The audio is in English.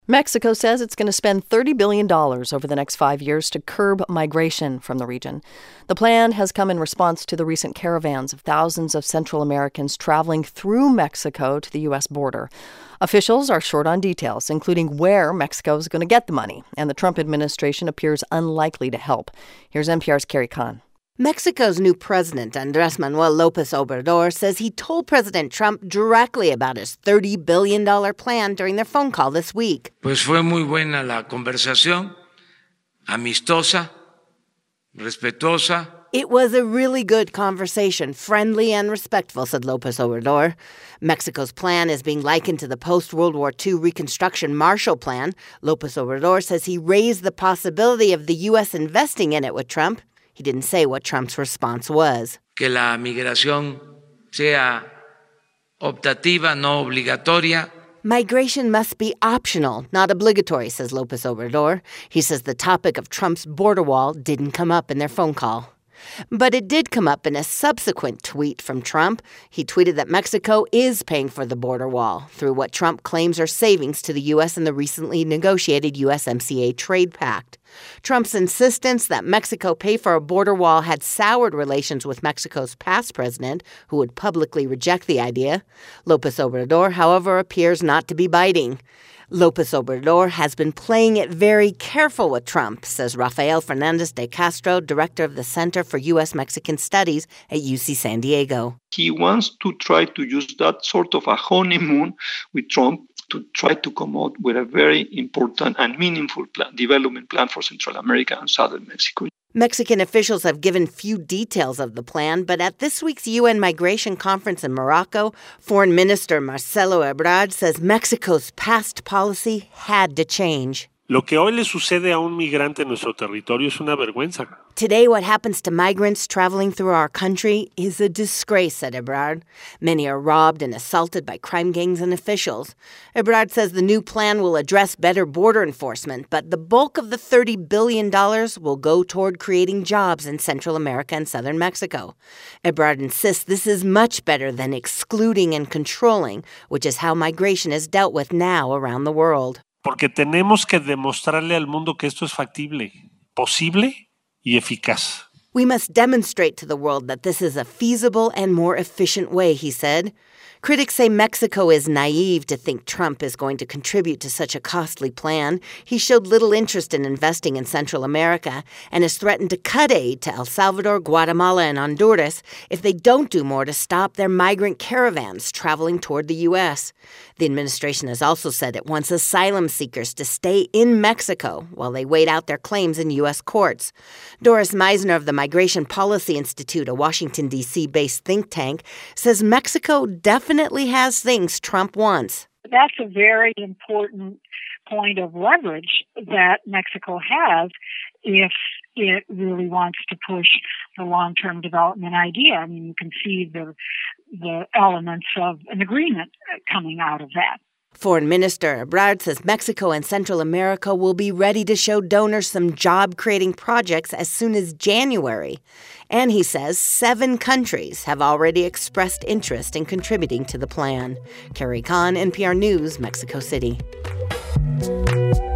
Mexico says it's going to spend $30 billion over the next 5 years to curb migration from the region. The plan has come in response to the recent caravans of thousands of Central Americans traveling through Mexico to the U.S. border. Officials are short on details, including where Mexico is going to get the money, and the Trump administration appears unlikely to help. Here's NPR's Carrie Kahn. Mexico's new president, Andrés Manuel López Obrador, says he told President Trump directly about his $30 billion plan during their phone call this week. Pues fue muy buena la conversación, amistosa, respetuosa. It was a really good conversation, friendly and respectful, said López Obrador. Mexico's plan is being likened to the post-World War II Reconstruction Marshall Plan. López Obrador says he raised the possibility of the U.S. investing in it with Trump. He didn't say what Trump's response was. Que la migración sea optativa, no obligatoria. Migration must be optional, not obligatory, says López Obrador. He says the topic of Trump's border wall didn't come up in their phone call. But it did come up in a subsequent tweet from Trump. He tweeted that Mexico is paying for the border wall through what Trump claims are savings to the U.S. in the recently negotiated USMCA trade pact. Trump's insistence that Mexico pay for a border wall had soured relations with Mexico's past president, who would publicly reject the idea. López Obrador, however, appears not to be biting. López Obrador has been playing it very careful with Trump, says Rafael Fernandez de Castro, director of the Center for U.S.-Mexican Studies at UC San Diego. He wants to try to use that sort of a honeymoon with Trump to try to come out with a very important and meaningful development plan for Central America and southern Mexico. Mexican officials have given few details of the plan, but at this week's UN migration conference in Morocco, Foreign Minister Marcelo Ebrard says Mexico's past policy had to change. Lo que hoy le sucede a un migrante en nuestro territorio es una vergüenza. Today, what happens to migrants traveling through our country is a disgrace, said Ebrard. Many are robbed and assaulted by crime gangs and officials. Ebrard says the new plan will address better border enforcement, but the bulk of the $30 billion will go toward creating jobs in Central America and southern Mexico. Ebrard insists this is much better than excluding and controlling, which is how migration is dealt with now around the world. Porque tenemos que demostrarle al mundo que esto es factible, posible y eficaz. We must demonstrate to the world that this is a feasible and more efficient way, he said. Critics say Mexico is naive to think Trump is going to contribute to such a costly plan. He showed little interest in investing in Central America and has threatened to cut aid to El Salvador, Guatemala, and Honduras if they don't do more to stop their migrant caravans traveling toward the U.S. The administration has also said it wants asylum seekers to stay in Mexico while they wait out their claims in U.S. courts. Doris Meisner of the Migration Policy Institute, a Washington, D.C.-based think tank, says Mexico definitely has things Trump wants. That's a very important point of leverage that Mexico has if it really wants to push the long-term development idea. I mean, you can see the elements of an agreement coming out of that. Foreign Minister Ebrard says Mexico and Central America will be ready to show donors some job-creating projects as soon as January. And he says 7 countries have already expressed interest in contributing to the plan. Carrie Kahn, NPR News, Mexico City.